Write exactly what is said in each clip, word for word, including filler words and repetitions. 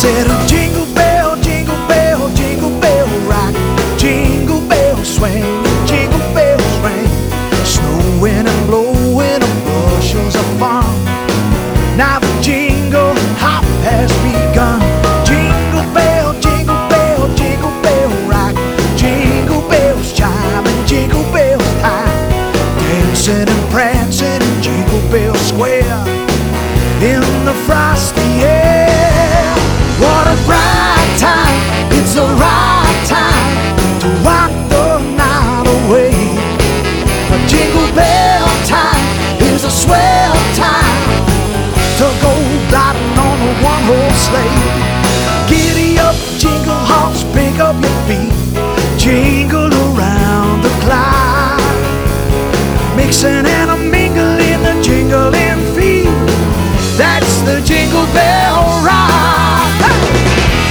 Said a jingle bell, jingle bell, jingle bell rock, jingle bell swing, jingle bells ring, snowing and blowing on bushels of fun. Now the jingle hop has begun. Jingle bell, jingle bell, jingle bell rock, jingle bells chime and jingle bells time, dancing and prancing in Jingle Bell Square in the frosty air. What a bright time, it's the right time to rock the night away. A jingle bell time is a swell time to go gliding on a one-horse sleigh. Giddy up, jingle hops, pick up your feet, jingle around the clock, mixing and a mingling, the jingling feet. That's the Jingle Bell Rock. Hey!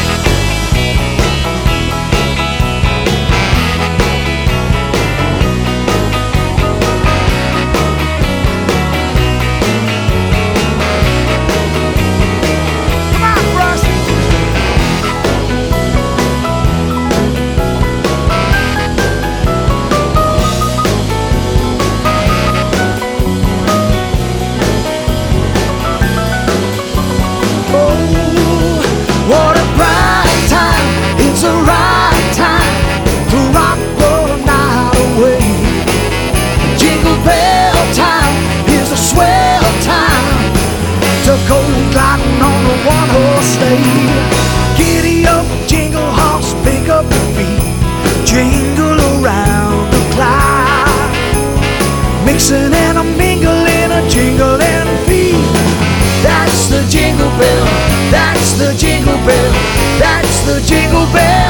What a bright time, it's the right time to rock the night away. Jingle bell time is a swell time to go gliding on a one-horse sleigh. Giddy up, jingle hops, pick up your feet, jingle around the clock, mixing and a mingling, a jingling feet. That's the jingle bell, that's the jingle bell, that's the jingle bell.